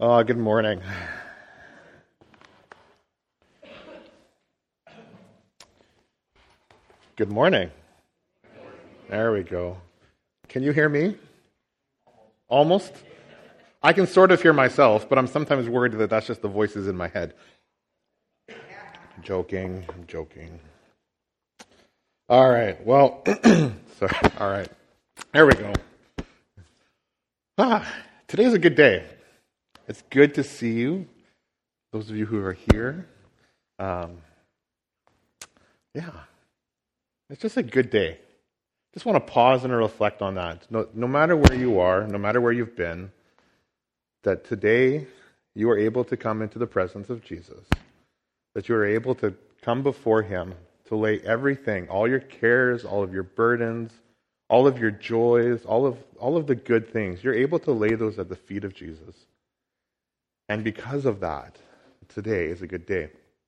Good morning. Good morning. There we go. Can you hear me? Almost? I can sort of hear myself, but I'm sometimes worried that that's just the voices in my head. I'm joking. All right, well, sorry. All right, there we go. Today's a good day. It's good to see you, those of you who are here. It's just a good day. Just want to pause and reflect on that. No matter where you are, no matter where you've been, that today you are able to come into the presence of Jesus, that you are able to come before Him, to lay everything, all your cares, all of your burdens, all of your joys, all of the good things, you're able to lay those at the feet of Jesus. And because of that, today is a good day.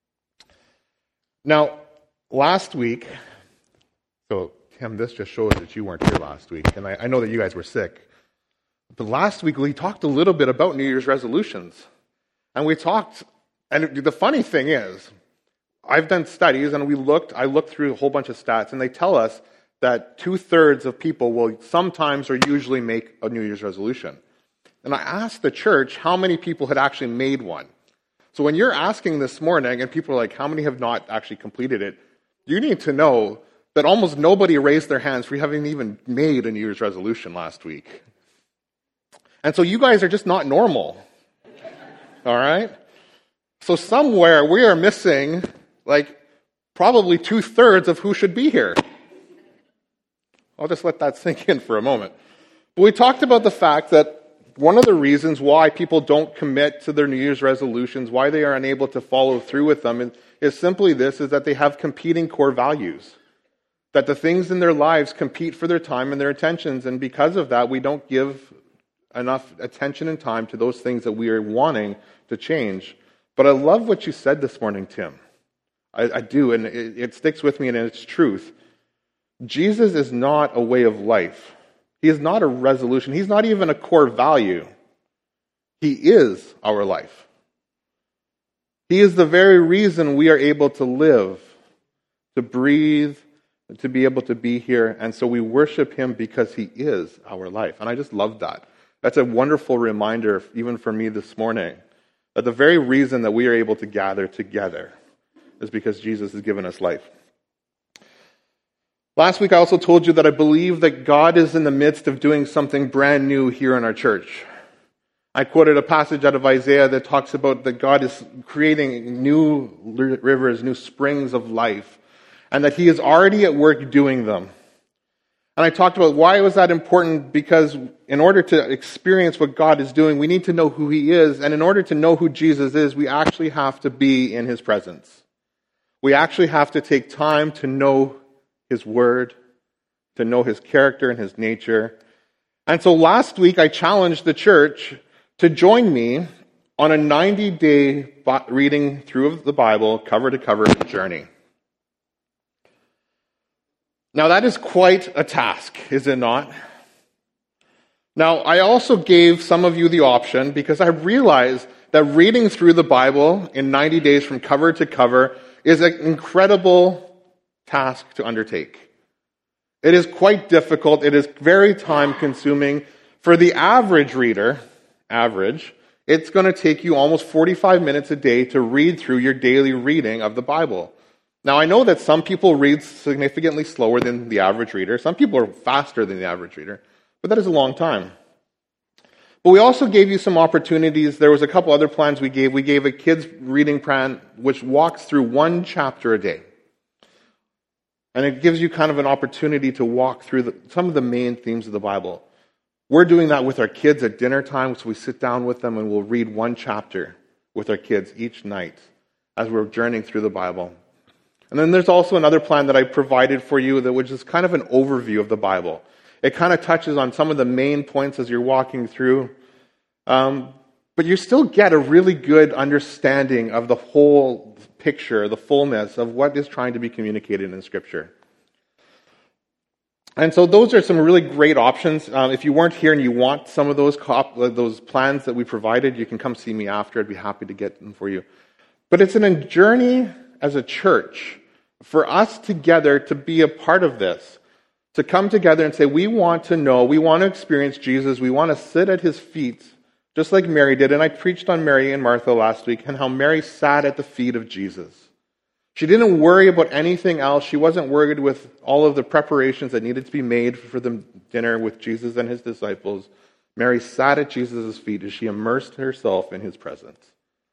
Now, last week, so Tim, this just shows that you weren't here last week, and I know that you guys were sick. But last week we talked a little bit about New Year's resolutions. And we talked, and the funny thing is, I've done studies, and I looked through a whole bunch of stats, and they tell us that 2/3 of people will sometimes or usually make a New Year's resolution. And I asked the church how many people had actually made one. So when you're asking this morning, and people are like, how many have not actually completed it, you need to know that almost nobody raised their hands for having even made a New Year's resolution last week. And so you guys are just not normal. All right? So somewhere we are missing, probably 2/3 of who should be here. I'll just let that sink in for a moment. But we talked about the fact that one of the reasons why people don't commit to their New Year's resolutions, why they are unable to follow through with them, is simply this, is that they have competing core values. That the things in their lives compete for their time and their attentions, and because of that, we don't give enough attention and time to those things that we are wanting to change. But I love what you said this morning, Tim. I do, and it sticks with me, and it's truth. Jesus is not a way of life. He is not a resolution. He's not even a core value. He is our life. He is the very reason we are able to live, to breathe, to be able to be here. And so we worship Him because He is our life. And I just love that. That's a wonderful reminder, even for me this morning, that the very reason that we are able to gather together is because Jesus has given us life. Last week I also told you that I believe that God is in the midst of doing something brand new here in our church. I quoted a passage out of Isaiah that talks about that God is creating new rivers, new springs of life, and that He is already at work doing them. And I talked about why was that important, because in order to experience what God is doing, we need to know who He is, and in order to know who Jesus is, we actually have to be in His presence. We actually have to take time to know His Word, to know His character and His nature. And so last week I challenged the church to join me on a 90-day reading through the Bible, cover to cover journey. Now that is quite a task, is it not? Now I also gave some of you the option, because I realized that reading through the Bible in 90 days from cover to cover is an incredible task to undertake. It is quite difficult. It is very time-consuming. For the average reader, it's going to take you almost 45 minutes a day to read through your daily reading of the Bible. Now, I know that some people read significantly slower than the average reader. Some people are faster than the average reader. But that is a long time. But we also gave you some opportunities. There was a couple other plans we gave. We gave a kids' reading plan which walks through one chapter a day. And it gives you kind of an opportunity to walk through some of the main themes of the Bible. We're doing that with our kids at dinner time, so we sit down with them and we'll read one chapter with our kids each night as we're journeying through the Bible. And then there's also another plan that I provided for you, which is kind of an overview of the Bible. It kind of touches on some of the main points as you're walking through. But you still get a really good understanding of the whole picture, the fullness of what is trying to be communicated in Scripture. And so those are some really great options. If you weren't here and you want some of those plans that we provided, you can come see me after. I'd be happy to get them for you. But it's a journey as a church for us together to be a part of this, to come together and say, we want to know, we want to experience Jesus, we want to sit at his feet, just like Mary did. And I preached on Mary and Martha last week and how Mary sat at the feet of Jesus. She didn't worry about anything else. She wasn't worried with all of the preparations that needed to be made for the dinner with Jesus and his disciples. Mary sat at Jesus' feet as she immersed herself in his presence.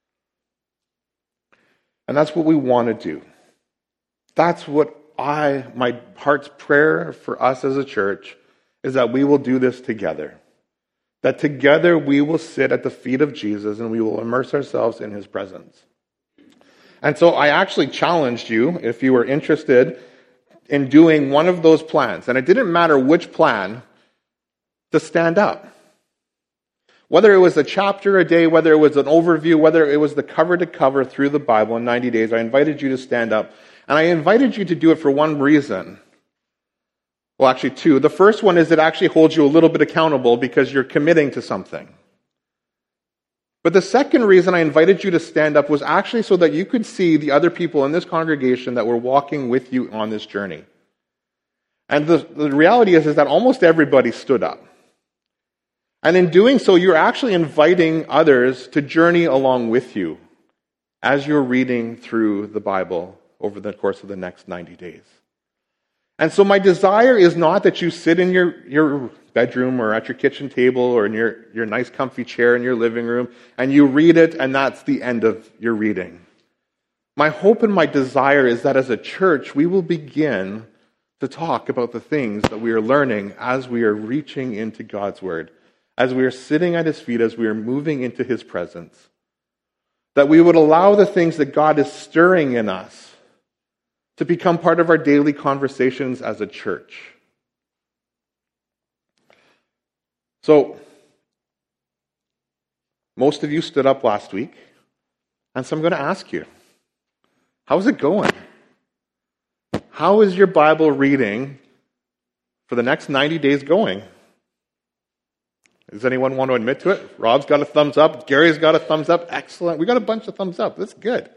And that's what we want to do. That's what my heart's prayer for us as a church is, that we will do this together. That together we will sit at the feet of Jesus and we will immerse ourselves in his presence. And so I actually challenged you, if you were interested in doing one of those plans, and it didn't matter which plan, to stand up. Whether it was a chapter a day, whether it was an overview, whether it was the cover to cover through the Bible in 90 days, I invited you to stand up. And I invited you to do it for one reason. Well, actually two. The first one is it actually holds you a little bit accountable because you're committing to something. But the second reason I invited you to stand up was actually so that you could see the other people in this congregation that were walking with you on this journey. And the reality is that almost everybody stood up. And in doing so, you're actually inviting others to journey along with you as you're reading through the Bible over the course of the next 90 days. And so my desire is not that you sit in your bedroom or at your kitchen table or in your nice comfy chair in your living room and you read it and that's the end of your reading. My hope and my desire is that as a church, we will begin to talk about the things that we are learning as we are reaching into God's Word, as we are sitting at his feet, as we are moving into his presence. That we would allow the things that God is stirring in us to become part of our daily conversations as a church. So, most of you stood up last week, and so I'm going to ask you, how's it going? How is your Bible reading for the next 90 days going? Does anyone want to admit to it? Rob's got a thumbs up. Gary's got a thumbs up. Excellent. We got a bunch of thumbs up. That's good.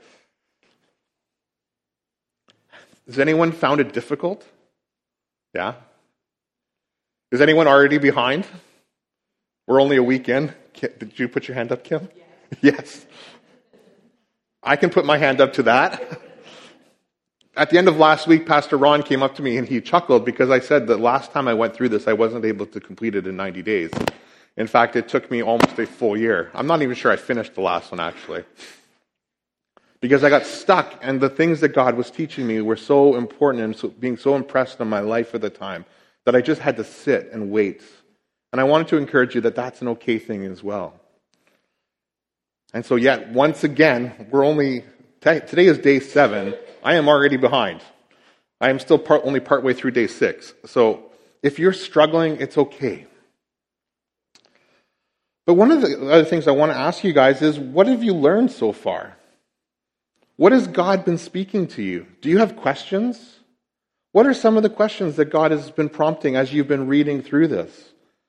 Has anyone found it difficult? Yeah? Is anyone already behind? We're only a week in. Did you put your hand up, Kim? Yes. I can put my hand up to that. At the end of last week, Pastor Ron came up to me and he chuckled because I said that last time I went through this, I wasn't able to complete it in 90 days. In fact, it took me almost a full year. I'm not even sure I finished the last one, actually. Because I got stuck, and the things that God was teaching me were so important and so, being so impressed on my life at the time that I just had to sit and wait. And I wanted to encourage you that that's an okay thing as well. And so yet, once again, today is day 7. I am already behind. I am still only partway through day 6. So if you're struggling, it's okay. But one of the other things I want to ask you guys is, what have you learned so far? What has God been speaking to you? Do you have questions? What are some of the questions that God has been prompting as you've been reading through this?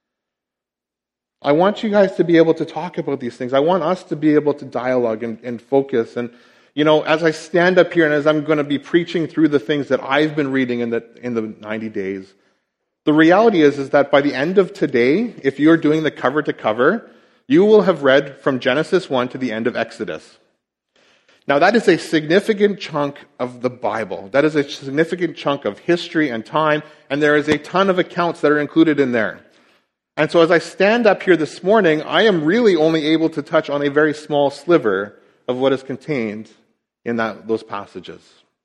I want you guys to be able to talk about these things. I want us to be able to dialogue and focus. And, as I stand up here and as I'm going to be preaching through the things that I've been reading in the 90 days, the reality is that by the end of today, if you're doing the cover to cover, you will have read from Genesis 1 to the end of Exodus. Now, that is a significant chunk of the Bible. That is a significant chunk of history and time, and there is a ton of accounts that are included in there. And so as I stand up here this morning, I am really only able to touch on a very small sliver of what is contained in those passages.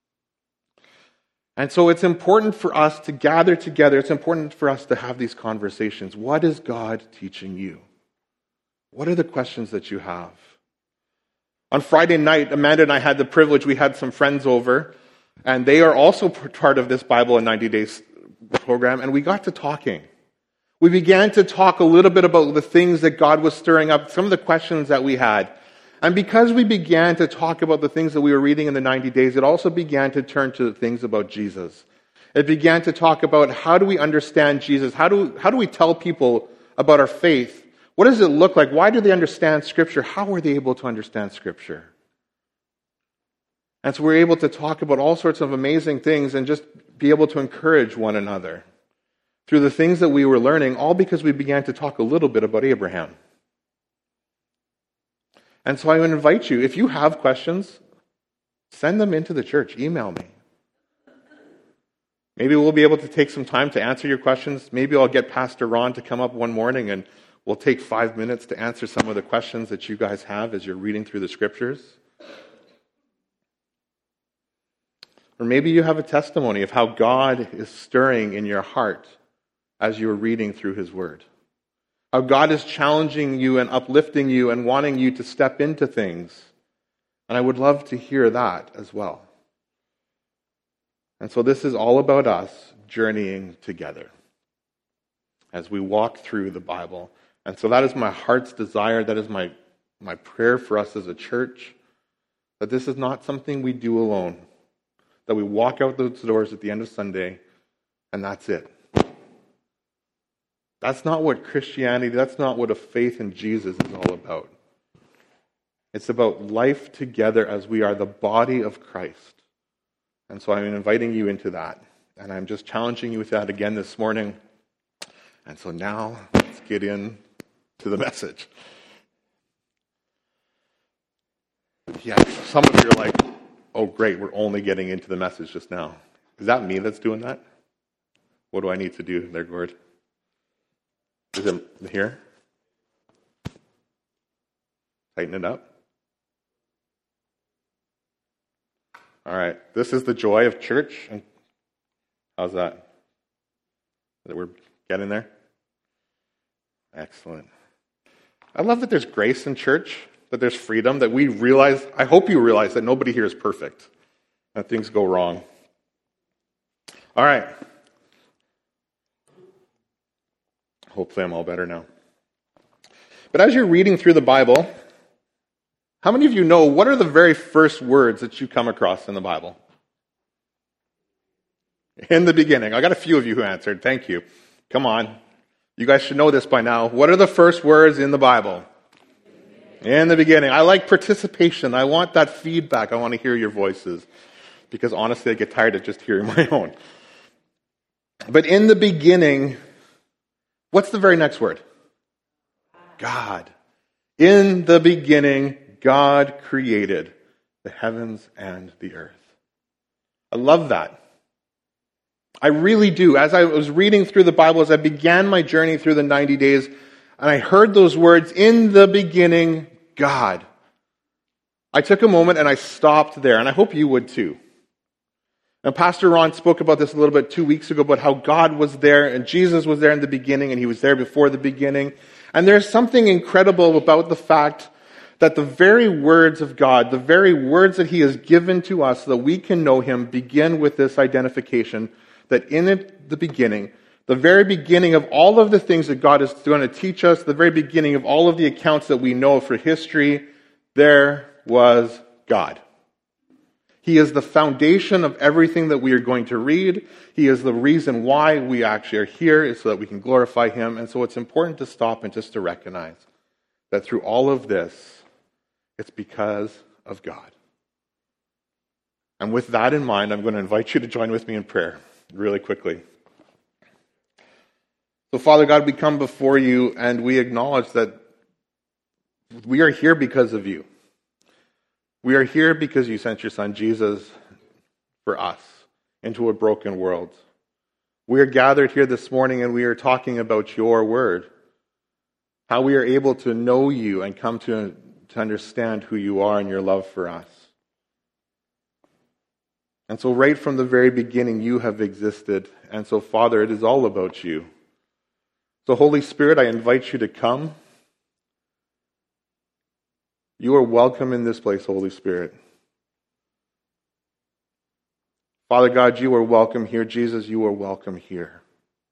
And so it's important for us to gather together. It's important for us to have these conversations. What is God teaching you? What are the questions that you have? On Friday night, Amanda and I had the privilege, we had some friends over, and they are also part of this Bible in 90 Days program, and we got to talking. We began to talk a little bit about the things that God was stirring up, some of the questions that we had. And because we began to talk about the things that we were reading in the 90 days, it also began to turn to things about Jesus. It began to talk about how do we understand Jesus? How do we tell people about our faith? What does it look like? Why do they understand Scripture? How are they able to understand Scripture? And so we're able to talk about all sorts of amazing things and just be able to encourage one another through the things that we were learning, all because we began to talk a little bit about Abraham. And so I would invite you, if you have questions, send them into the church. Email me. Maybe we'll be able to take some time to answer your questions. Maybe I'll get Pastor Ron to come up one morning and we'll take 5 minutes to answer some of the questions that you guys have as you're reading through the Scriptures. Or maybe you have a testimony of how God is stirring in your heart as you're reading through His Word. How God is challenging you and uplifting you and wanting you to step into things. And I would love to hear that as well. And so this is all about us journeying together as we walk through the Bible. And so that is my heart's desire. That is my prayer for us as a church. That this is not something we do alone. That we walk out those doors at the end of Sunday and that's it. That's not what Christianity, that's not what a faith in Jesus is all about. It's about life together as we are the body of Christ. And so I'm inviting you into that. And I'm just challenging you with that again this morning. And so now, let's get in to the message. Yeah, some of you are like, oh great, we're only getting into the message just now. Is that me that's doing that? What do I need to do there, Gord? Is it here? Tighten it up. All right. This is the joy of church. How's that? That we're getting there? Excellent. I love that there's grace in church, that there's freedom, that we realize, I hope you realize that nobody here is perfect, and things go wrong. All right. Hopefully I'm all better now. But as you're reading through the Bible, how many of you know what are the very first words that you come across in the Bible? In the beginning. I got a few of you who answered. Thank you. Come on. You guys should know this by now. What are the first words in the Bible? In the beginning. I like participation. I want that feedback. I want to hear your voices. Because honestly, I get tired of just hearing my own. But in the beginning, what's the very next word? God. In the beginning, God created the heavens and the earth. I love that. I really do. As I was reading through the Bible, as I began my journey through the 90 days, and I heard those words, in the beginning, God. I took a moment and I stopped there, and I hope you would too. Now, Pastor Ron spoke about this a little bit 2 weeks ago, about how God was there, and Jesus was there in the beginning, and He was there before the beginning. And there's something incredible about the fact that the very words of God, the very words that He has given to us so that we can know Him, begin with this identification that in the beginning, the very beginning of all of the things that God is going to teach us, the very beginning of all of the accounts that we know for history, there was God. He is the foundation of everything that we are going to read. He is the reason why we actually are here, is so that we can glorify Him. And so it's important to stop and just to recognize that through all of this, it's because of God. And with that in mind, I'm going to invite you to join with me in prayer really quickly. So Father God, we come before you and we acknowledge that we are here because of you. We are here because you sent your Son Jesus for us into a broken world. We are gathered here this morning and we are talking about your word. How we are able to know you and come to understand who you are and your love for us. And so right from the very beginning, you have existed. And so, Father, it is all about you. So, Holy Spirit, I invite you to come. You are welcome in this place, Holy Spirit. Father God, you are welcome here. Jesus, you are welcome here.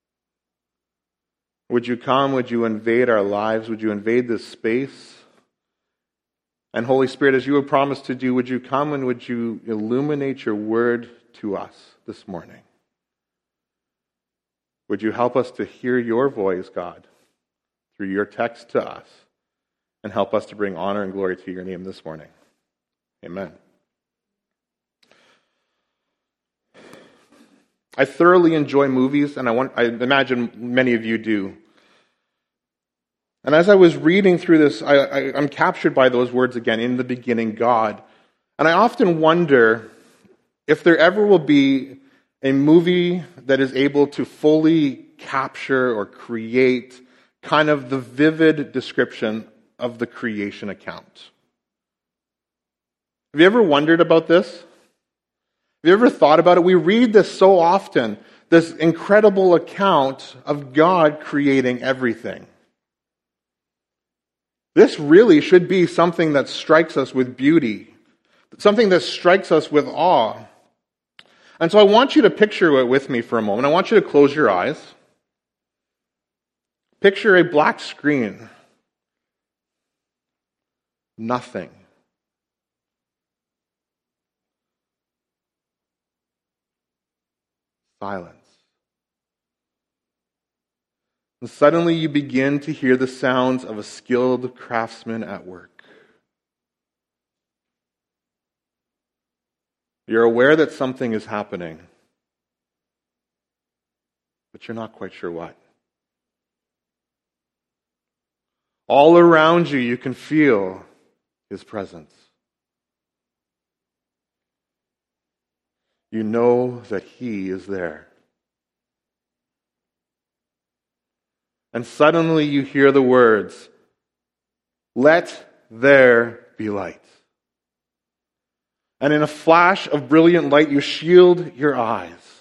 Would you come? Would you invade our lives? Would you invade this space? And Holy Spirit, as you have promised to do, would you come and would you illuminate your word to us this morning? Would you help us to hear your voice, God, through your text to us, and help us to bring honor and glory to your name this morning. Amen. I thoroughly enjoy movies, and I imagine many of you do. And as I was reading through this, I'm captured by those words again, in the beginning, God. And I often wonder if there ever will be a movie that is able to fully capture or create kind of the vivid description of the creation account. Have you ever wondered about this? Have you ever thought about it? We read this so often, this incredible account of God creating everything. This really should be something that strikes us with beauty, something that strikes us with awe. And so I want you to picture it with me for a moment. I want you to close your eyes. Picture a black screen. Nothing. Silence. And suddenly you begin to hear the sounds of a skilled craftsman at work. You're aware that something is happening, but you're not quite sure what. All around you, you can feel His presence. You know that He is there. And suddenly you hear the words, "Let there be light." And in a flash of brilliant light, you shield your eyes.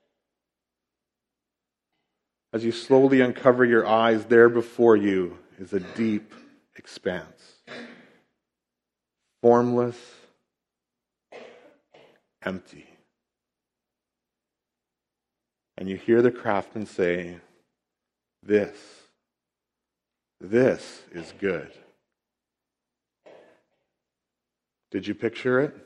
As you slowly uncover your eyes, there before you is a deep expanse. Formless, empty. And you hear the craftsman say, This is good. Did you picture it?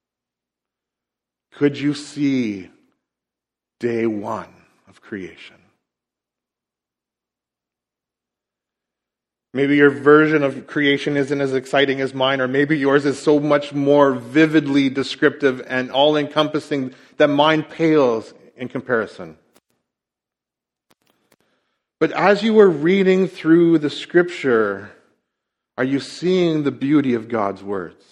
Could you see day one of creation? Maybe your version of creation isn't as exciting as mine, or maybe yours is so much more vividly descriptive and all-encompassing that mine pales in comparison. But as you are reading through the Scripture, are you seeing the beauty of God's words?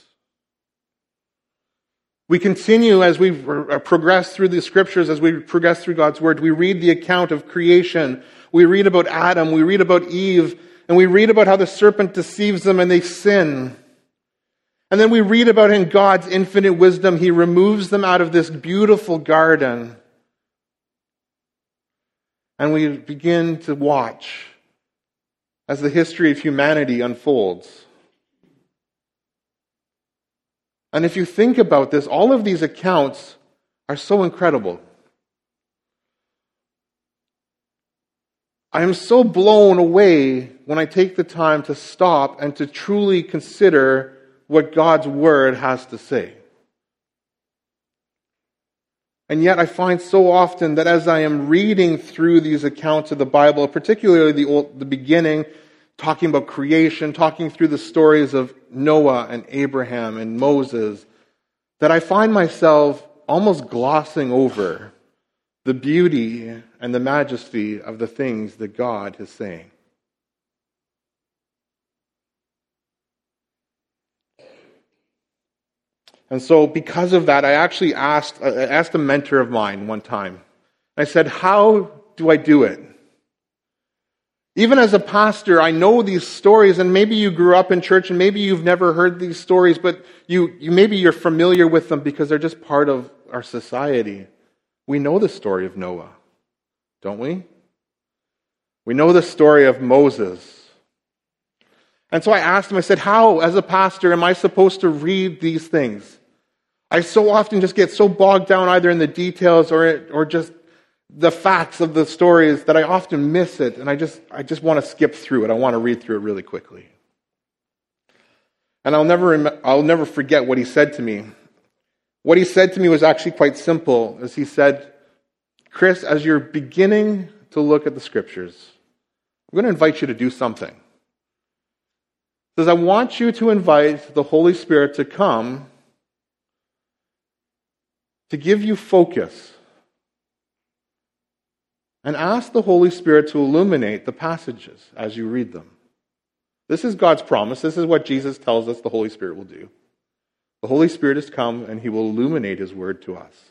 We continue as we progress through the Scriptures, as we progress through God's Word. We read the account of creation. We read about Adam. We read about Eve. And we read about how the serpent deceives them and they sin. And then we read about in God's infinite wisdom, He removes them out of this beautiful garden. And we begin to watch as the history of humanity unfolds. And if you think about this, all of these accounts are so incredible. I am so blown away when I take the time to stop and to truly consider what God's Word has to say. And yet I find so often that as I am reading through these accounts of the Bible, particularly the beginning, talking about creation, talking through the stories of Noah and Abraham and Moses, that I find myself almost glossing over the beauty and the majesty of the things that God is saying. And so because of that, I actually asked a mentor of mine one time. I said, how do I do it? Even as a pastor, I know these stories, and maybe you grew up in church and maybe you've never heard these stories, but maybe you're familiar with them because they're just part of our society. We know the story of Noah, don't we? We know the story of Moses. And so I asked him, I said, how, as a pastor, am I supposed to read these things? I so often just get so bogged down either in the details or just the facts of the stories that I often miss it, and I just want to skip through it. I want to read through it really quickly. And I'll never forget what he said to me. What he said to me was actually quite simple, as he said, Chris, as you're beginning to look at the Scriptures, I'm going to invite you to do something. It says, I want you to invite the Holy Spirit to come to give you focus. And ask the Holy Spirit to illuminate the passages as you read them. This is God's promise. This is what Jesus tells us the Holy Spirit will do. The Holy Spirit has come and He will illuminate His Word to us.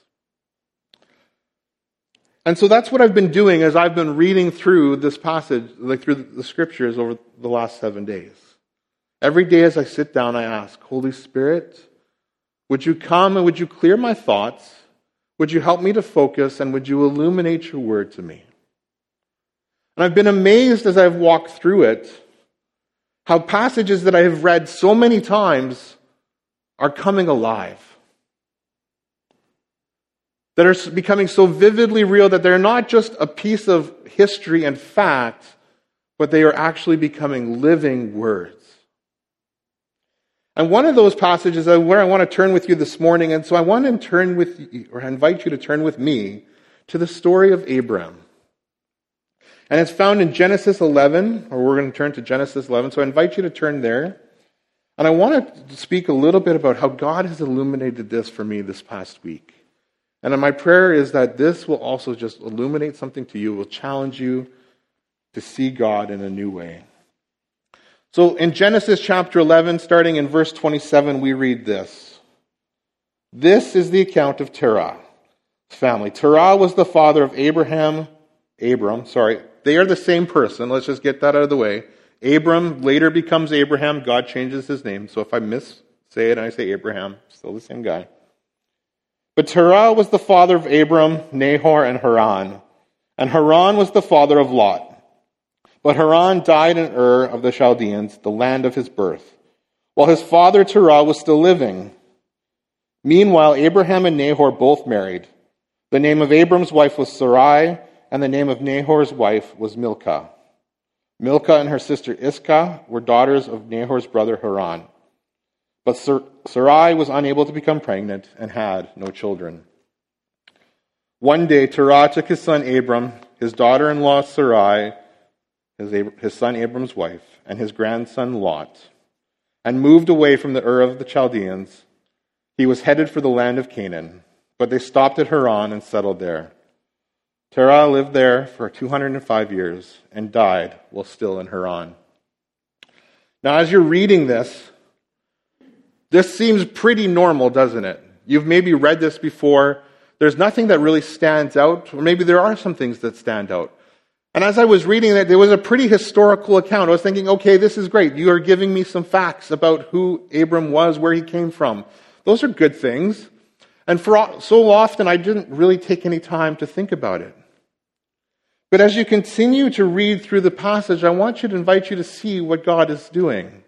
And so that's what I've been doing as I've been reading through this passage, like through the Scriptures over the last 7 days. Every day as I sit down, I ask, Holy Spirit, would you come and would you clear my thoughts? Would you help me to focus, and would you illuminate your word to me? And I've been amazed as I've walked through it, how passages that I have read so many times are coming alive. That are becoming so vividly real that they're not just a piece of history and fact, but they are actually becoming living words. And one of those passages where I want to turn with you this morning, and so I want to turn with you, or invite you to turn with me to the story of Abram. And it's found in Genesis 11, or we're going to turn to Genesis 11, so I invite you to turn there. And I want to speak a little bit about how God has illuminated this for me this past week. And my prayer is that this will also just illuminate something to you, will challenge you to see God in a new way. So in Genesis chapter 11, starting in verse 27, we read this. This is the account of Terah's family. Terah was the father of Abram. They are the same person. Let's just get that out of the way. Abram later becomes Abraham. God changes his name. So if I say it and I say Abraham, still the same guy. But Terah was the father of Abram, Nahor, and Haran. And Haran was the father of Lot. But Haran died in Ur of the Chaldeans, the land of his birth, while his father Terah was still living. Meanwhile, Abraham and Nahor both married. The name of Abram's wife was Sarai, and the name of Nahor's wife was Milcah. Milcah and her sister Iscah were daughters of Nahor's brother Haran. But Sarai was unable to become pregnant and had no children. One day, Terah took his son Abram, his daughter-in-law Sarai, his son Abram's wife, and his grandson Lot, and moved away from the Ur of the Chaldeans. He was headed for the land of Canaan, but they stopped at Haran and settled there. Terah lived there for 205 years and died while still in Haran. Now, as you're reading this seems pretty normal, doesn't it? You've maybe read this before. There's nothing that really stands out, or maybe there are some things that stand out. And as I was reading that, there was a pretty historical account. I was thinking, okay, this is great. You are giving me some facts about who Abram was, where he came from. Those are good things. And for so often, I didn't really take any time to think about it. But as you continue to read through the passage, I want you to invite you to see what God is doing.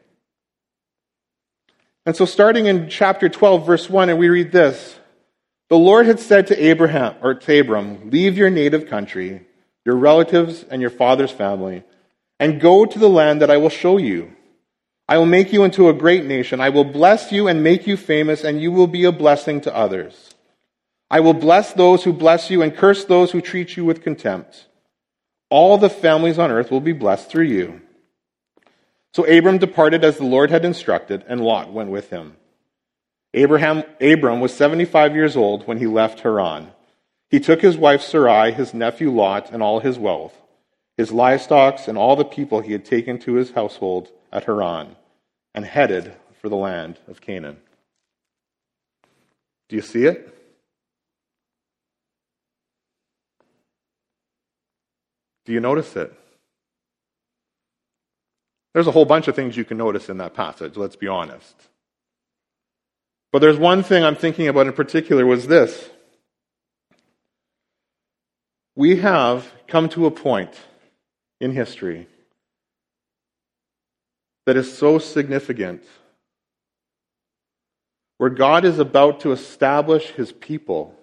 And so starting in chapter 12, verse 1, and we read this. The Lord had said to Abram, leave your native country, your relatives and your father's family, and go to the land that I will show you. I will make you into a great nation. I will bless you and make you famous, and you will be a blessing to others. I will bless those who bless you and curse those who treat you with contempt. All the families on earth will be blessed through you. So Abram departed as the Lord had instructed, and Lot went with him. Abram was 75 years old when he left Haran. He took his wife Sarai, his nephew Lot, and all his wealth, his livestock, and all the people he had taken to his household at Haran, and headed for the land of Canaan. Do you see it? Do you notice it? There's a whole bunch of things you can notice in that passage, let's be honest. But there's one thing I'm thinking about in particular was this. We have come to a point in history that is so significant, where God is about to establish his people.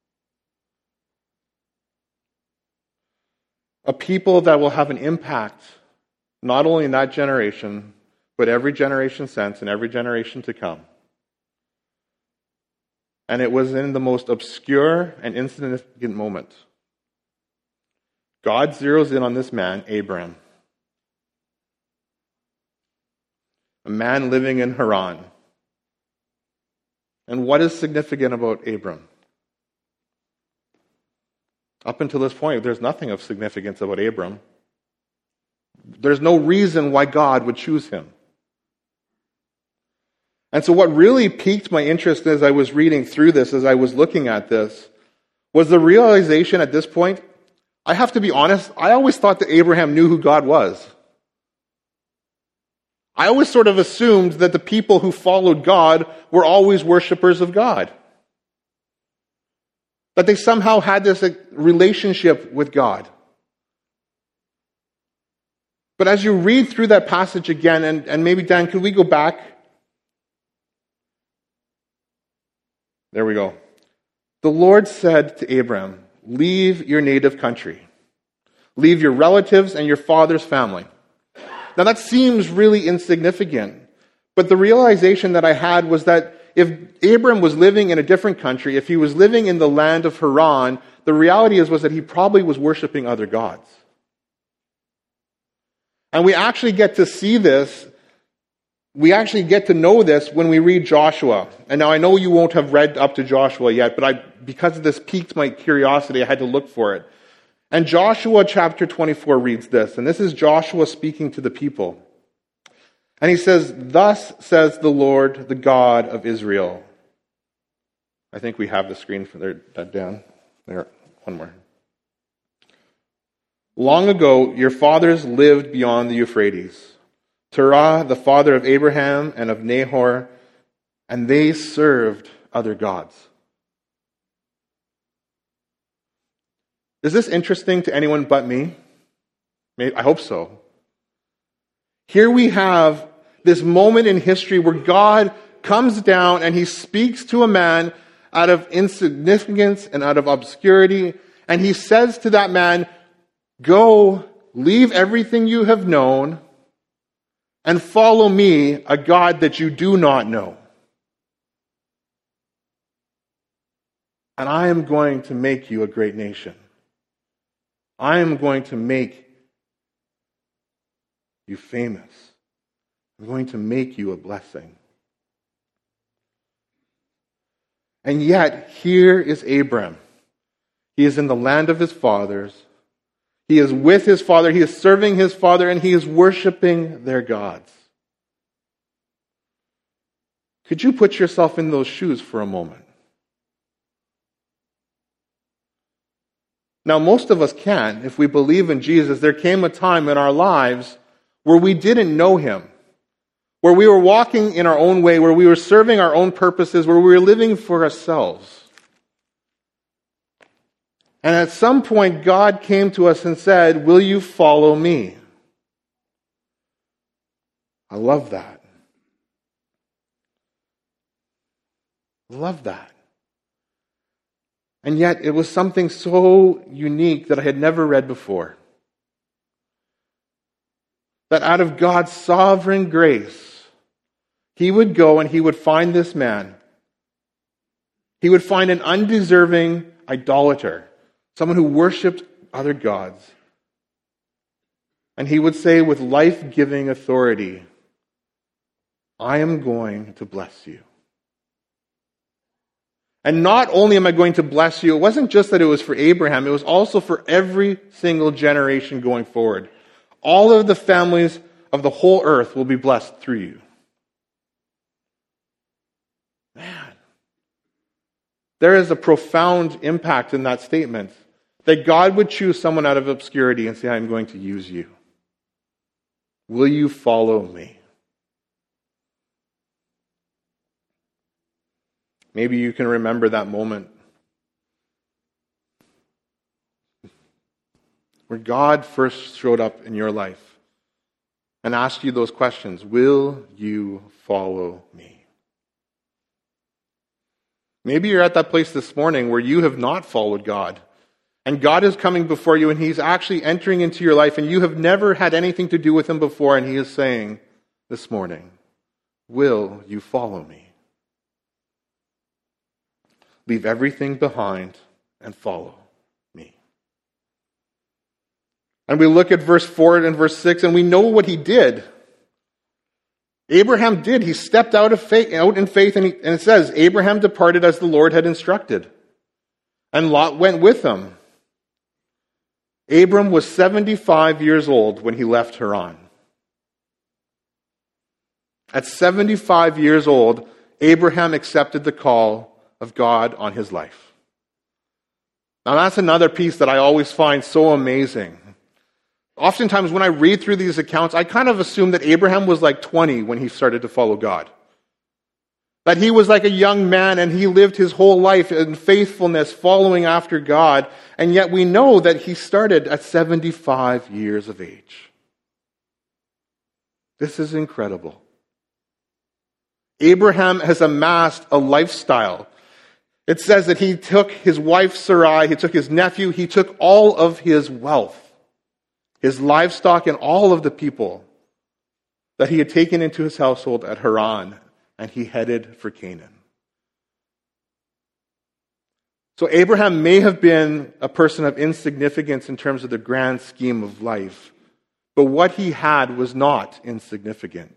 A people that will have an impact, not only in that generation, but every generation since and every generation to come. And it was in the most obscure and insignificant moment. God zeroes in on this man, Abram, a man living in Haran. And what is significant about Abram? Up until this point, there's nothing of significance about Abram. There's no reason why God would choose him. And so what really piqued my interest as I was reading through this, as I was looking at this, was the realization at this point, I have to be honest, I always thought that Abraham knew who God was. I always sort of assumed that the people who followed God were always worshipers of God. That they somehow had this relationship with God. But as you read through that passage again, and maybe Dan, could we go back? There we go. The Lord said to Abram, leave your native country. Leave your relatives and your father's family. Now that seems really insignificant, but the realization that I had was that if Abram was living in a different country, if he was living in the land of Haran, the reality was that he probably was worshiping other gods. And we actually get to see this, we actually get to know this when we read Joshua. And now I know you won't have read up to Joshua yet, but because this piqued my curiosity, I had to look for it. And Joshua chapter 24 reads this, and this is Joshua speaking to the people. And he says, thus says the Lord, the God of Israel. I think we have the screen for that down. There, one more. Long ago, your fathers lived beyond the Euphrates. Terah, the father of Abraham and of Nahor, and they served other gods. Is this interesting to anyone but me? I hope so. Here we have this moment in history where God comes down and he speaks to a man out of insignificance and out of obscurity, and he says to that man, go, leave everything you have known, and follow me, a God that you do not know. And I am going to make you a great nation. I am going to make you famous. I'm going to make you a blessing. And yet, here is Abram. He is in the land of his fathers. He is with his father. He is serving his father, and he is worshiping their gods. Could you put yourself in those shoes for a moment? Now, most of us can. If we believe in Jesus, there came a time in our lives where we didn't know him, where we were walking in our own way, where we were serving our own purposes, where we were living for ourselves. And at some point, God came to us and said, will you follow me? I love that. I love that. And yet, it was something so unique that I had never read before. That out of God's sovereign grace, he would go and he would find this man. He would find an undeserving idolater, someone who worshipped other gods. And he would say with life-giving authority, I am going to bless you. And not only am I going to bless you, it wasn't just that it was for Abraham, it was also for every single generation going forward. All of the families of the whole earth will be blessed through you. Man, there is a profound impact in that statement. That God would choose someone out of obscurity and say, I'm going to use you. Will you follow me? Maybe you can remember that moment where God first showed up in your life and asked you those questions. Will you follow me? Maybe you're at that place this morning where you have not followed God. And God is coming before you and he's actually entering into your life and you have never had anything to do with him before, and he is saying this morning, will you follow me? Leave everything behind and follow me. And we look at verse 4 and verse 6, and we know what he did. Abraham did. He stepped out in faith, and it says, Abraham departed as the Lord had instructed, and Lot went with him. Abram was 75 years old when he left Haran. At 75 years old, Abraham accepted the call of God on his life. Now that's another piece that I always find so amazing. Oftentimes when I read through these accounts, I kind of assume that Abraham was like 20 when he started to follow God. That he was like a young man and he lived his whole life in faithfulness, following after God. And yet we know that he started at 75 years of age. This is incredible. Abraham has amassed a lifestyle. It says that he took his wife Sarai, he took his nephew, he took all of his wealth, his livestock, and all of the people that he had taken into his household at Haran, and he headed for Canaan. So Abraham may have been a person of insignificance in terms of the grand scheme of life, but what he had was not insignificant.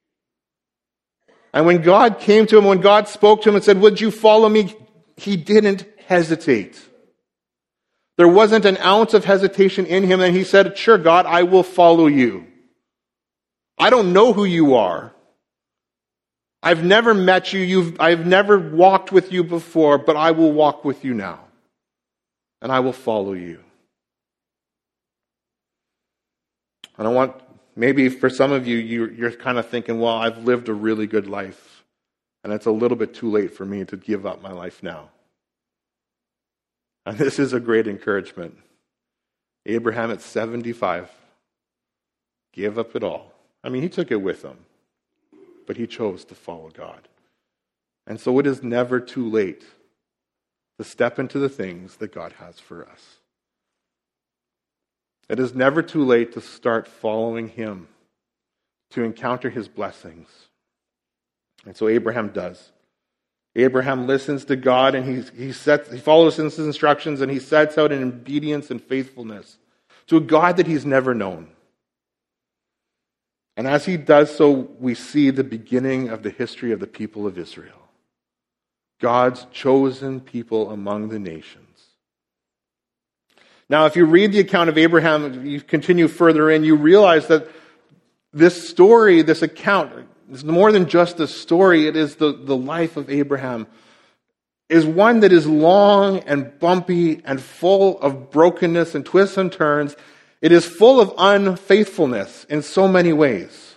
And when God came to him, when God spoke to him and said, "Would you follow me?" he didn't hesitate. There wasn't an ounce of hesitation in him, and he said, "Sure, God, I will follow you. I don't know who you are. I've never met you. I've never walked with you before, but I will walk with you now. And I will follow you." And I want, maybe for some of you, you're kind of thinking, well, I've lived a really good life, and it's a little bit too late for me to give up my life now. And this is a great encouragement. Abraham at 75 gave up it all. I mean, he took it with him, but he chose to follow God. And so it is never too late to step into the things that God has for us. It is never too late to start following him, to encounter his blessings. And so Abraham does. Abraham listens to God, and he follows his instructions, and he sets out in obedience and faithfulness to a God that he's never known. And as he does so, we see the beginning of the history of the people of Israel. God's chosen people among the nations. Now, if you read the account of Abraham, you continue further in, you realize that this story, this account, is more than just a story. It is the life of Abraham, is one that is long and bumpy and full of brokenness and twists and turns. It is full of unfaithfulness in so many ways.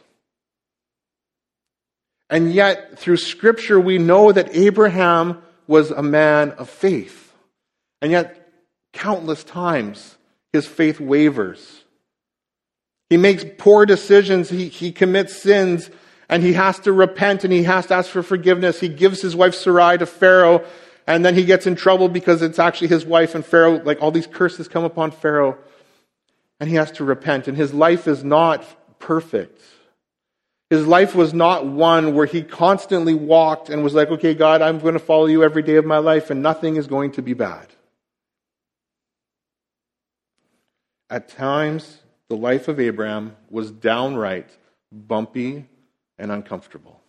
And yet, through Scripture, we know that Abraham was a man of faith. And yet, countless times, his faith wavers. He makes poor decisions, he commits sins, and he has to repent, and he has to ask for forgiveness. He gives his wife Sarai to Pharaoh, and then he gets in trouble because it's actually his wife, and Pharaoh, like all these curses come upon Pharaoh, and he has to repent. And his life is not perfect. His life was not one where he constantly walked and was like, okay, God, I'm going to follow you every day of my life, and nothing is going to be bad. At times, the life of Abraham was downright bumpy and uncomfortable.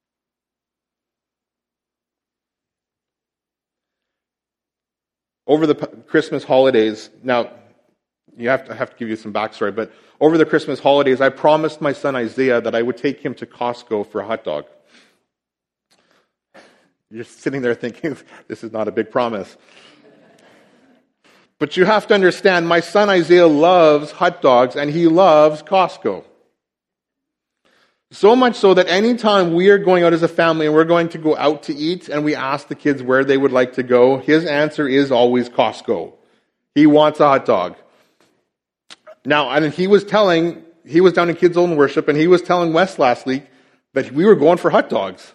Over the Christmas holidays, now, I have to give you some backstory, but over the Christmas holidays, I promised my son Isaiah that I would take him to Costco for a hot dog. You're sitting there thinking, this is not a big promise. But you have to understand, my son Isaiah loves hot dogs and he loves Costco. So much so that anytime we are going out as a family and we're going to go out to eat and we ask the kids where they would like to go, his answer is always Costco. He wants a hot dog. Now, and he was down in Kids Own Worship, and he was telling Wes last week that we were going for hot dogs.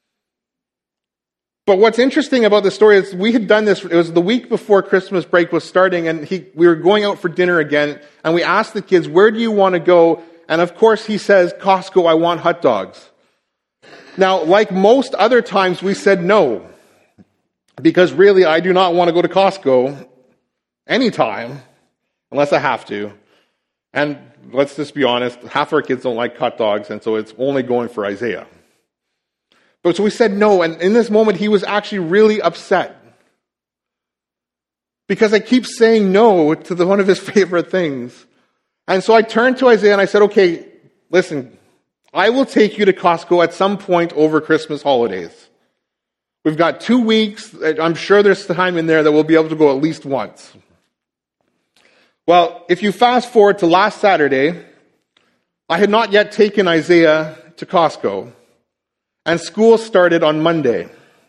But what's interesting about this story is we had done this, it was the week before Christmas break was starting, and we were going out for dinner again, and we asked the kids, where do you want to go? And of course he says, Costco, I want hot dogs. Now, like most other times, we said no. Because really, I do not want to go to Costco anytime, unless I have to. And let's just be honest, half our kids don't like hot dogs, and so it's only going for Isaiah. But so we said no, and in this moment he was actually really upset. Because I keep saying no to one of his favorite things. And so I turned to Isaiah and I said, okay, listen, I will take you to Costco at some point over Christmas holidays. We've got 2 weeks. I'm sure there's time in there that we'll be able to go at least once. Well, if you fast forward to last Saturday, I had not yet taken Isaiah to Costco, and school started on Monday.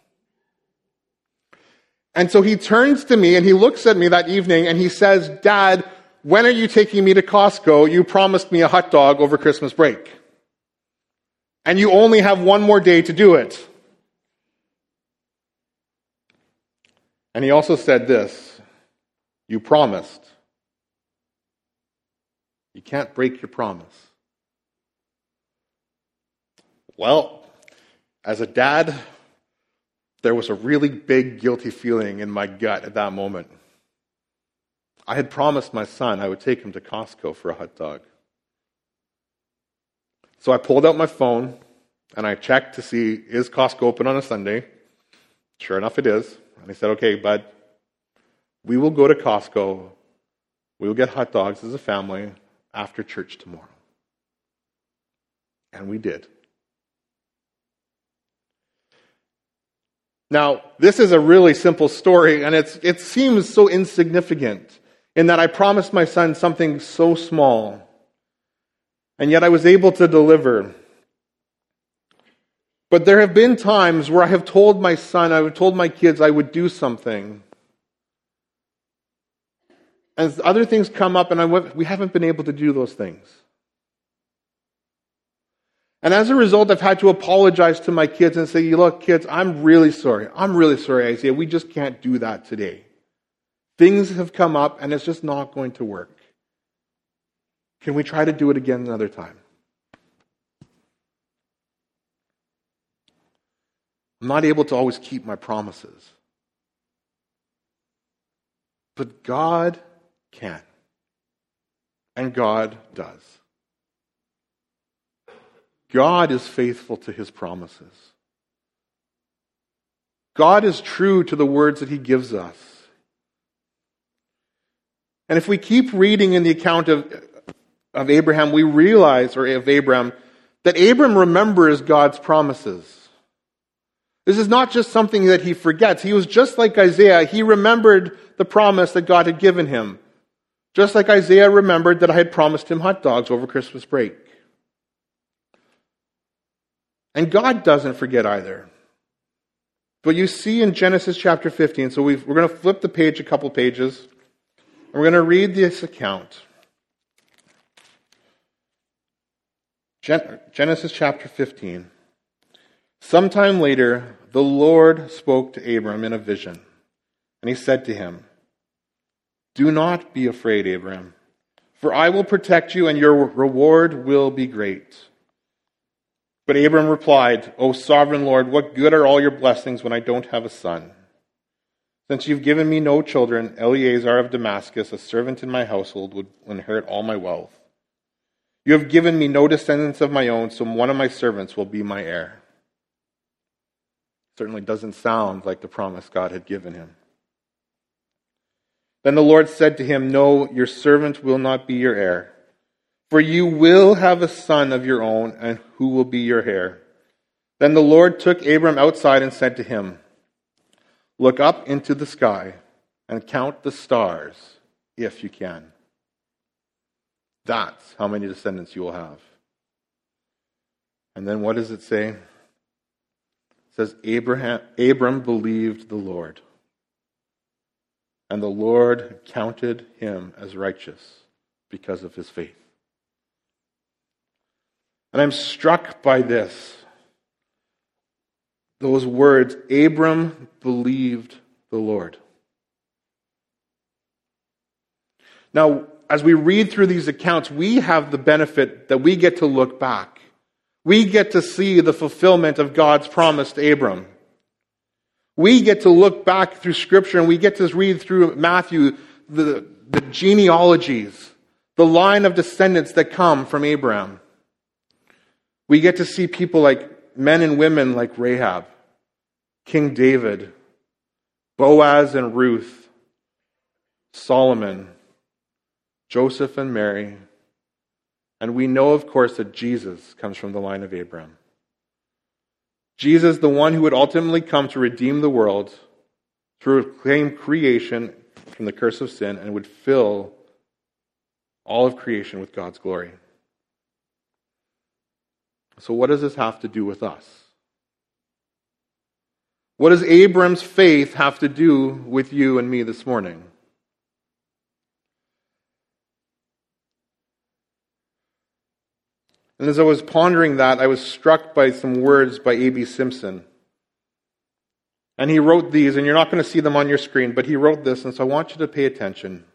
And so he turns to me and he looks at me that evening and he says, Dad, when are you taking me to Costco? You promised me a hot dog over Christmas break. And you only have one more day to do it. And he also said this, you promised. You can't break your promise. Well, as a dad, there was a really big guilty feeling in my gut at that moment. I had promised my son I would take him to Costco for a hot dog. So I pulled out my phone and I checked to see, is Costco open on a Sunday? Sure enough it is. And I said, okay, bud, we will go to Costco. We will get hot dogs as a family after church tomorrow. And we did. Now, this is a really simple story, and it seems so insignificant in that I promised my son something so small, and yet I was able to deliver. But there have been times where I have told my son, I have told my kids I would do something, and other things come up, and we haven't been able to do those things. And as a result, I've had to apologize to my kids and say, look, kids, I'm really sorry. I'm really sorry, Isaiah. We just can't do that today. Things have come up, and it's just not going to work. Can we try to do it again another time? I'm not able to always keep my promises. But God can. And God does. God is faithful to his promises. God is true to the words that he gives us. And if we keep reading in the account of Abraham, we realize, or of Abram, that Abram remembers God's promises. This is not just something that he forgets. He was just like Isaiah. He remembered the promise that God had given him. Just like Isaiah remembered that I had promised him hot dogs over Christmas break. And God doesn't forget either. But you see in Genesis chapter 15, so we're going to flip the page a couple pages, and we're going to read this account. Genesis chapter 15. Sometime later, the Lord spoke to Abram in a vision, and he said to him, do not be afraid, Abram, for I will protect you, and your reward will be great. But Abram replied, O sovereign Lord, what good are all your blessings when I don't have a son? Since you've given me no children, Eliezer of Damascus, a servant in my household, would inherit all my wealth. You have given me no descendants of my own, so one of my servants will be my heir. Certainly doesn't sound like the promise God had given him. Then the Lord said to him, no, your servant will not be your heir. For you will have a son of your own, and who will be your heir. Then the Lord took Abram outside and said to him, look up into the sky and count the stars, if you can. That's how many descendants you will have. And then what does it say? It says, Abram believed the Lord, and the Lord counted him as righteous because of his faith. And I'm struck by this. Those words, Abram believed the Lord. Now, as we read through these accounts, we have the benefit that we get to look back. We get to see the fulfillment of God's promise to Abram. We get to look back through Scripture and we get to read through Matthew the genealogies, the line of descendants that come from Abraham. We get to see people like men and women like Rahab, King David, Boaz and Ruth, Solomon, Joseph and Mary, and we know, of course, that Jesus comes from the line of Abraham. Jesus, the one who would ultimately come to redeem the world, to reclaim creation from the curse of sin, and would fill all of creation with God's glory. So what does this have to do with us? What does Abram's faith have to do with you and me this morning? And as I was pondering that, I was struck by some words by A.B. Simpson. And he wrote these, and you're not going to see them on your screen, but he wrote this, and so I want you to pay attention.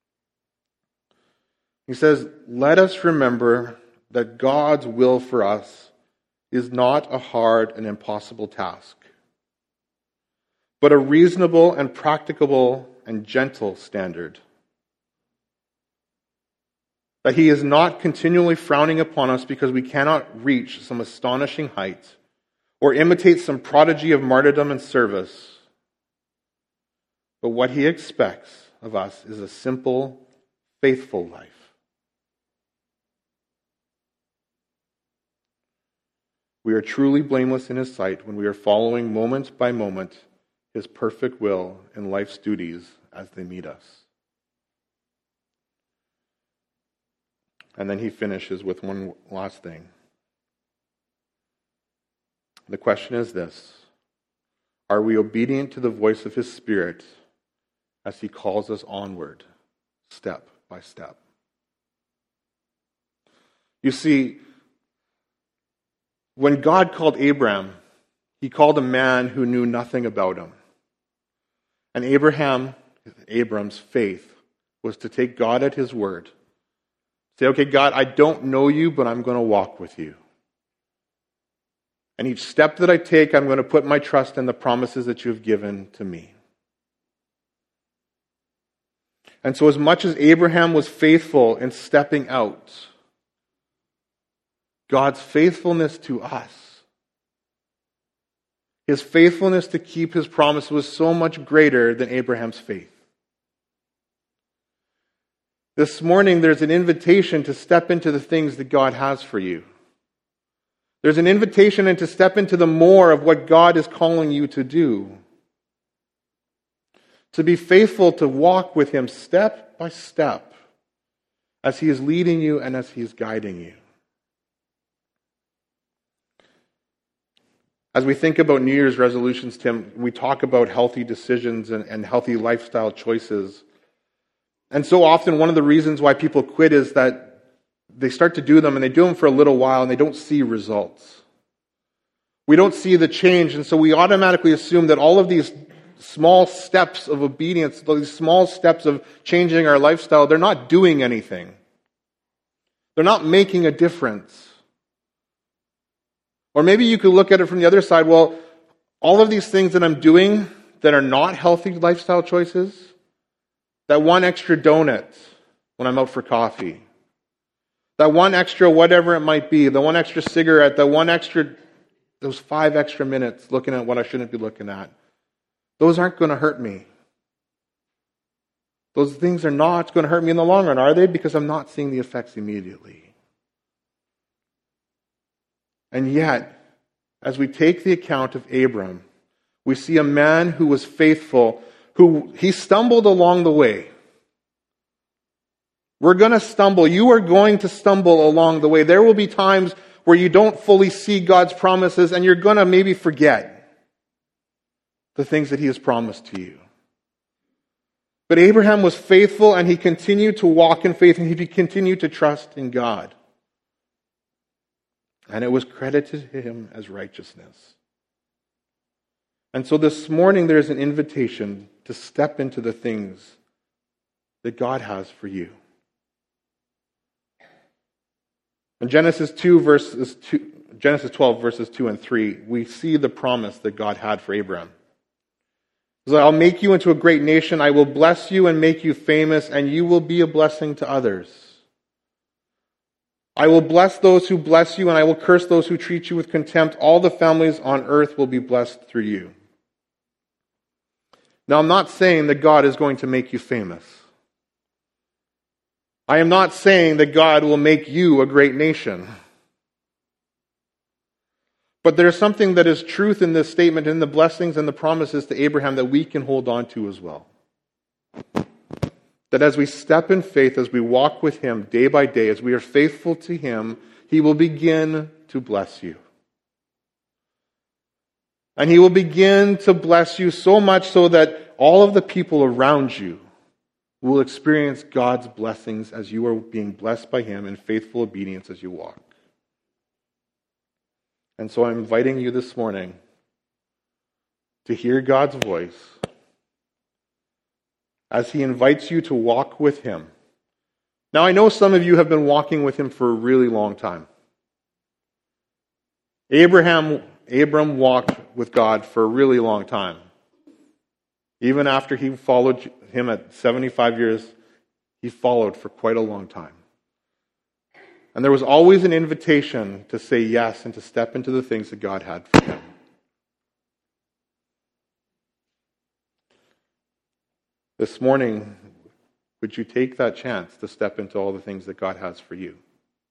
He says, "Let us remember that God's will for us is not a hard and impossible task, but a reasonable and practicable and gentle standard. That He is not continually frowning upon us because we cannot reach some astonishing height or imitate some prodigy of martyrdom and service. But what He expects of us is a simple, faithful life. We are truly blameless in His sight when we are following moment by moment His perfect will in life's duties as they meet us." And then he finishes with one last thing. The question is this: are we obedient to the voice of His Spirit as He calls us onward, step by step? You see, when God called Abraham, He called a man who knew nothing about Him. And Abram's faith was to take God at His word. Say, okay, God, I don't know You, but I'm going to walk with You. And each step that I take, I'm going to put my trust in the promises that You have given to me. And so as much as Abraham was faithful in stepping out, God's faithfulness to us, His faithfulness to keep His promise was so much greater than Abraham's faith. This morning, there's an invitation to step into the things that God has for you. There's an invitation to step into the more of what God is calling you to do. To be faithful to walk with Him step by step as He is leading you and as He is guiding you. As we think about New Year's resolutions, Tim, we talk about healthy decisions and healthy lifestyle choices. And so often one of the reasons why people quit is that they start to do them and they do them for a little while and they don't see results. We don't see the change, and so we automatically assume that all of these small steps of obedience, these small steps of changing our lifestyle, they're not doing anything. They're not making a difference. Or maybe you could look at it from the other side. Well, all of these things that I'm doing that are not healthy lifestyle choices, that one extra donut when I'm out for coffee, that one extra whatever it might be, the one extra cigarette, those 5 extra minutes looking at what I shouldn't be looking at, those aren't going to hurt me. Those things are not going to hurt me in the long run, are they? Because I'm not seeing the effects immediately. And yet, as we take the account of Abram, we see a man who was faithful, who he stumbled along the way. We're going to stumble. You are going to stumble along the way. There will be times where you don't fully see God's promises and you're going to maybe forget the things that He has promised to you. But Abraham was faithful and he continued to walk in faith and he continued to trust in God. And it was credited to him as righteousness. And so this morning there's an invitation to step into the things that God has for you. In Genesis 12, verses 2 and 3, we see the promise that God had for Abraham. He says, I'll make you into a great nation, I will bless you and make you famous, and you will be a blessing to others. I will bless those who bless you, and I will curse those who treat you with contempt. All the families on earth will be blessed through you. Now, I'm not saying that God is going to make you famous. I am not saying that God will make you a great nation. But there's something that is truth in this statement, in the blessings and the promises to Abraham that we can hold on to as well. That as we step in faith, as we walk with Him day by day, as we are faithful to Him, He will begin to bless you. And He will begin to bless you so much so that all of the people around you will experience God's blessings as you are being blessed by Him in faithful obedience as you walk. And so I'm inviting you this morning to hear God's voice as He invites you to walk with Him. Now, I know some of you have been walking with Him for a really long time. Abram walked with God for a really long time. Even after he followed Him at 75 years, he followed for quite a long time. And there was always an invitation to say yes and to step into the things that God had for him. This morning, would you take that chance to step into all the things that God has for you?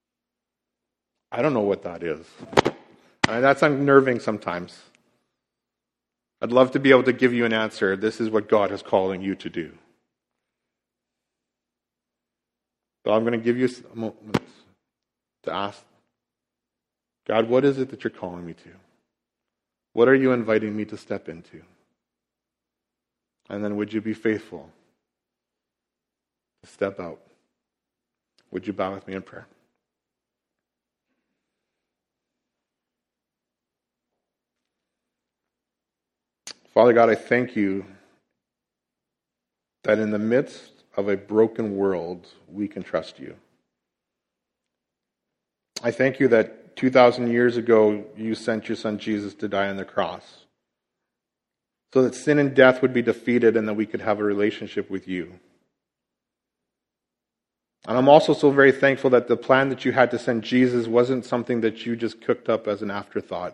I don't know what that is. That's unnerving sometimes. I'd love to be able to give you an answer. This is what God is calling you to do. But I'm going to give you a moment to ask, God, what is it that you're calling me to? What are you inviting me to step into? And then would you be faithful to step out? Would you bow with me in prayer? Father God, I thank you that in the midst of a broken world, we can trust you. I thank you that 2,000 years ago, you sent your Son Jesus to die on the cross so that sin and death would be defeated and that we could have a relationship with you. And I'm also so very thankful that the plan that you had to send Jesus wasn't something that you just cooked up as an afterthought,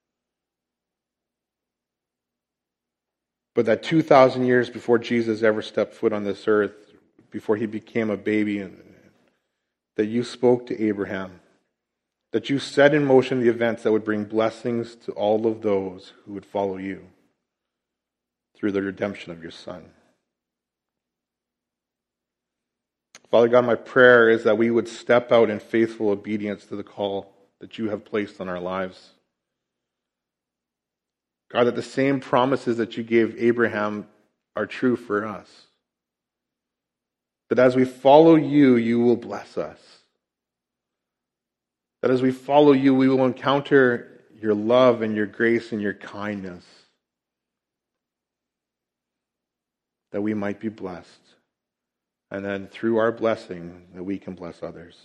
but that 2,000 years before Jesus ever stepped foot on this earth, before he became a baby, that you spoke to Abraham, that you set in motion the events that would bring blessings to all of those who would follow you through the redemption of your Son. Father God, my prayer is that we would step out in faithful obedience to the call that you have placed on our lives. God, that the same promises that you gave Abraham are true for us. That as we follow you, you will bless us. That as we follow you, we will encounter your love and your grace and your kindness. That we might be blessed. And then through our blessing, that we can bless others.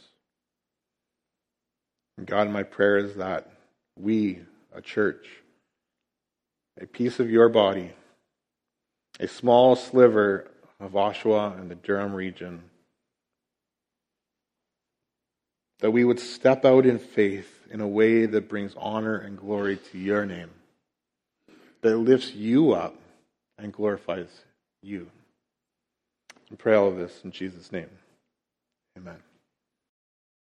And God, my prayer is that we, a church, a piece of your body, a small sliver of Oshawa and the Durham region, that we would step out in faith in a way that brings honor and glory to your name, that lifts you up and glorifies you. I pray all of this in Jesus' name. Amen.